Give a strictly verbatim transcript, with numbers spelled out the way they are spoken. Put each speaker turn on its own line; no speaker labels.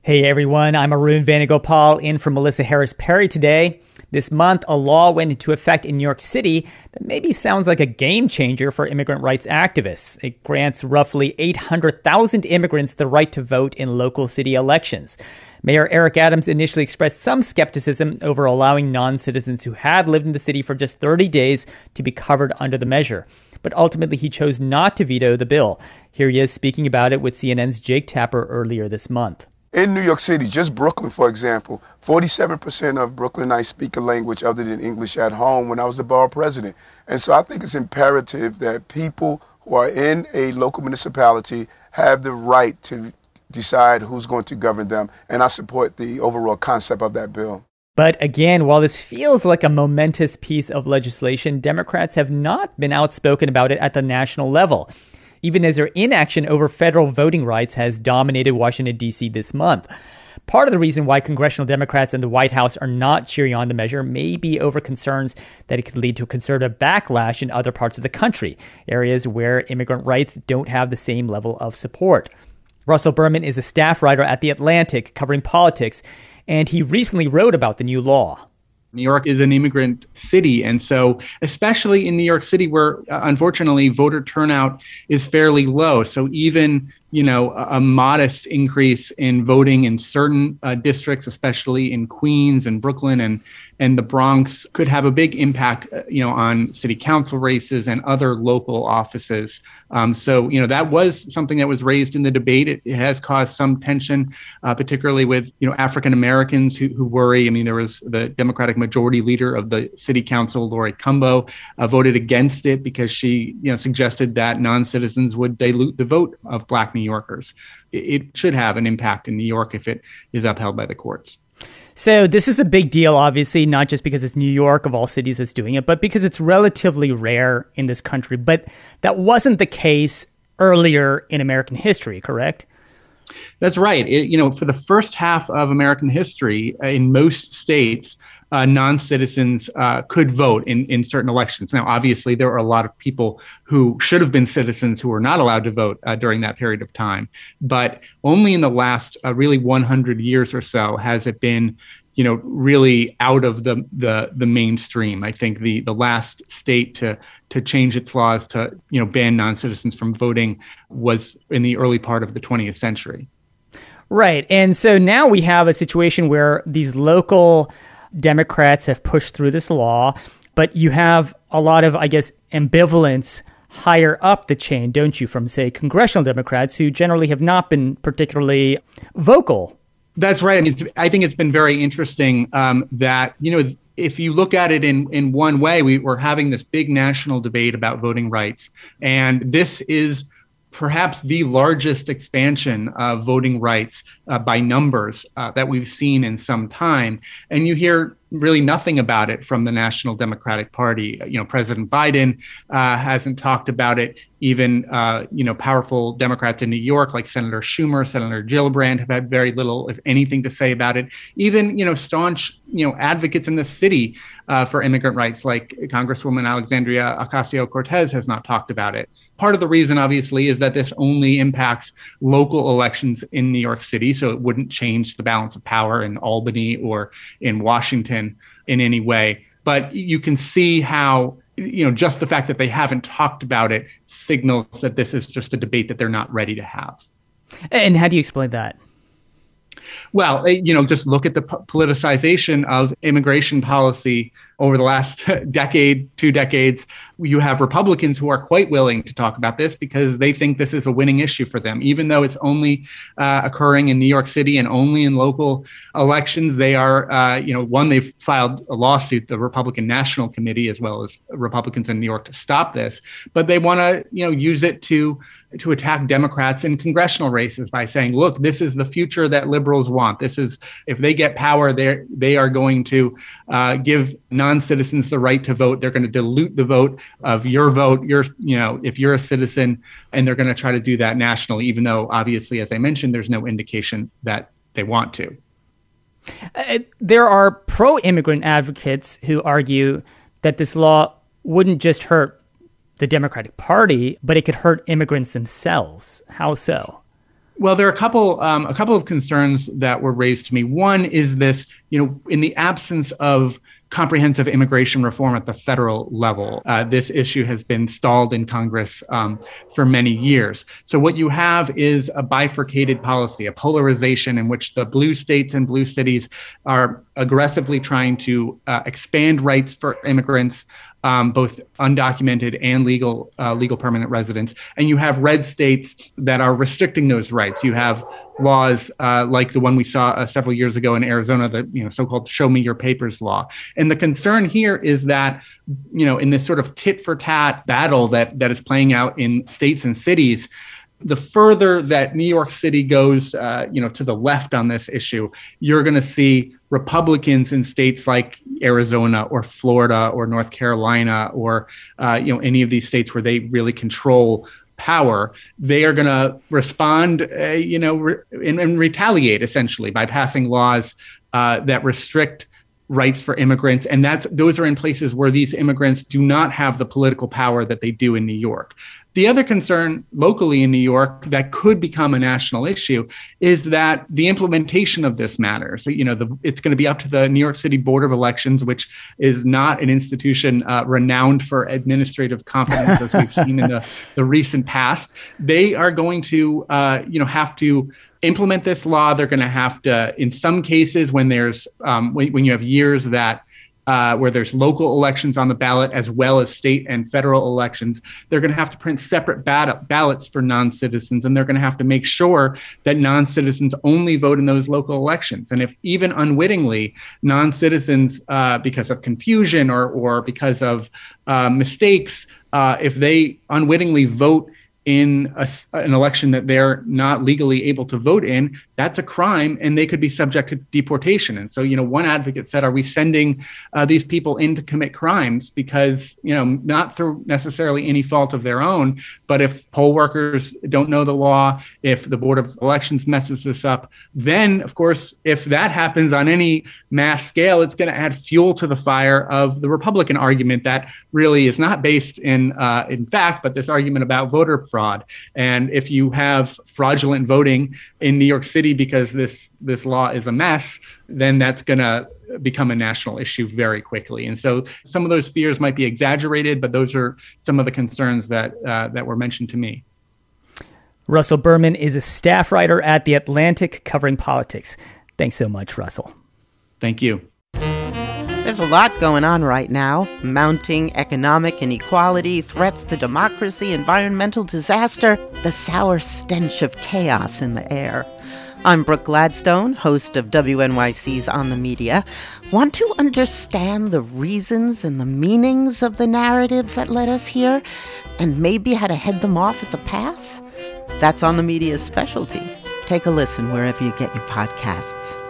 Hey everyone, I'm Arun Venugopal in for Melissa Harris Perry today. This month, a law went into effect in New York City that maybe sounds like a game changer for immigrant rights activists. It grants roughly eight hundred thousand immigrants the right to vote in local city elections. Mayor Eric Adams initially expressed some skepticism over allowing non-citizens who had lived in the city for just thirty days to be covered under the measure. But ultimately, he chose not to veto the bill. Here he is speaking about it with C N N's Jake Tapper earlier this month.
In New York City, just Brooklyn, for example, forty-seven percent of Brooklynites speak a language other than English at home when I was the borough president. And so I think it's imperative that people who are in a local municipality have the right to decide who's going to govern them. And I support the overall concept of that bill.
But again, while this feels like a momentous piece of legislation, Democrats have not been outspoken about it at the national level, even as their inaction over federal voting rights has dominated Washington, D C this month. Part of the reason why congressional Democrats and the White House are not cheering on the measure may be over concerns that it could lead to a conservative backlash in other parts of the country, areas where immigrant rights don't have the same level of support. Russell Berman is a staff writer at The Atlantic covering politics, and he recently wrote about the new law.
New York is an immigrant city. And so especially in New York City, where uh, unfortunately voter turnout is fairly low. So even, you know, a, a modest increase in voting in certain uh, districts, especially in Queens and Brooklyn and, and the Bronx, could have a big impact, uh, you know, on city council races and other local offices. Um, so, you know, that was something that was raised in the debate. It, it has caused some tension, uh, particularly with, you know, African Americans who, who worry. I mean, there was the Democratic majority leader of the city council, Lori Cumbo, uh, voted against it because she, you know, suggested that non-citizens would dilute the vote of Black New Yorkers. It, it should have an impact in New York if it is upheld by the courts.
So this is a big deal, obviously, not just because it's New York of all cities that's doing it, but because it's relatively rare in this country. But that wasn't the case earlier in American history, correct?
That's right. It, you know, for the first half of American history, uh, in most states, uh, non-citizens uh, could vote in, in certain elections. Now, obviously, there are a lot of people who should have been citizens who were not allowed to vote uh, during that period of time. But only in the last uh, really one hundred years or so has it been, you know, really out of the the, the mainstream. I think the the last state to to change its laws to, you know, ban non-citizens from voting was in the early part of the twentieth century.
Right. And so now we have a situation where these local Democrats have pushed through this law, but you have a lot of, I guess, ambivalence higher up the chain, don't you, from, say, congressional Democrats who generally have not been particularly vocal.
That's right. I mean, I think it's been very interesting um, that, you know, if you look at it in, in one way, we were having this big national debate about voting rights. And this is perhaps the largest expansion of voting rights uh, by numbers uh, that we've seen in some time. And you hear really nothing about it from the National Democratic Party. You know, President Biden uh, hasn't talked about it. Even, uh, you know, powerful Democrats in New York, like Senator Schumer, Senator Gillibrand, have had very little, if anything, to say about it. Even, you know, staunch, you know, advocates in the city uh, for immigrant rights, like Congresswoman Alexandria Ocasio-Cortez, has not talked about it. Part of the reason, obviously, is that this only impacts local elections in New York City, so it wouldn't change the balance of power in Albany or in Washington in any way. But you can see how, you know, just the fact that they haven't talked about it signals that this is just a debate that they're not ready to have.
And how do you explain that?
Well, you know, just look at the politicization of immigration policy over the last decade, two decades. You have Republicans who are quite willing to talk about this because they think this is a winning issue for them. Even though it's only uh, occurring in New York City and only in local elections, they are, uh, you know, one, they've filed a lawsuit, the Republican National Committee, as well as Republicans in New York, to stop this. But they want to, you know, use it to to attack Democrats in congressional races by saying, look, this is the future that liberals want. This is, if they get power, they they are going to uh, give non-citizens the right to vote. They're going to dilute the vote of your vote. You're, you know, if you're a citizen, and they're going to try to do that nationally, even though obviously, as I mentioned, there's no indication that they want to.
Uh, there are pro-immigrant advocates who argue that this law wouldn't just hurt the Democratic Party, but it could hurt immigrants themselves. How so?
Well, there are a couple um, a couple of concerns that were raised to me. One is this, you know, in the absence of comprehensive immigration reform at the federal level, uh, this issue has been stalled in Congress um, for many years. So what you have is a bifurcated policy, a polarization in which the blue states and blue cities are aggressively trying to uh, expand rights for immigrants, Um, both undocumented and legal uh, legal permanent residents. And you have red states that are restricting those rights. You have laws uh, like the one we saw uh, several years ago in Arizona, the you know so-called "Show Me Your Papers" law. And the concern here is that, you know, in this sort of tit for tat battle that that is playing out in states and cities, the further that New York City goes, uh, you know, to the left on this issue, you're going to see Republicans in states like Arizona or Florida or North Carolina or, uh, you know, any of these states where they really control power. They are going to respond, uh, you know, re- and, and retaliate essentially by passing laws uh, that restrict rights for immigrants. And that's those are in places where these immigrants do not have the political power that they do in New York. The other concern locally in New York that could become a national issue is that the implementation of this matters. So, you know, the, it's going to be up to the New York City Board of Elections, which is not an institution uh, renowned for administrative competence, as we've seen in the, the recent past. They are going to, uh, you know, have to implement this law. They're going to have to, in some cases, when there's um, when, when you have years that Uh, where there's local elections on the ballot as well as state and federal elections, they're going to have to print separate bad- ballots for non-citizens, and they're going to have to make sure that non-citizens only vote in those local elections. And if even unwittingly, non-citizens, uh, because of confusion or or because of uh, mistakes, uh, if they unwittingly vote in a, an election that they're not legally able to vote in, that's a crime, and they could be subject to deportation. And so, you know, one advocate said, are we sending uh, these people in to commit crimes because, you know, not through necessarily any fault of their own, but if poll workers don't know the law, if the Board of Elections messes this up, then, of course, if that happens on any mass scale, it's going to add fuel to the fire of the Republican argument that really is not based in, uh, in fact, but this argument about voter fraud. Fraud. And if you have fraudulent voting in New York City because this this law is a mess, then that's going to become a national issue very quickly. And so some of those fears might be exaggerated, but those are some of the concerns that uh, that were mentioned to me.
Russell Berman is a staff writer at The Atlantic covering politics. Thanks so much, Russell.
Thank you.
There's a lot going on right now. Mounting economic inequality, threats to democracy, environmental disaster, the sour stench of chaos in the air. I'm Brooke Gladstone, host of W N Y C's On the Media. Want to understand the reasons and the meanings of the narratives that led us here, and maybe how to head them off at the pass? That's On the Media's specialty. Take a listen wherever you get your podcasts.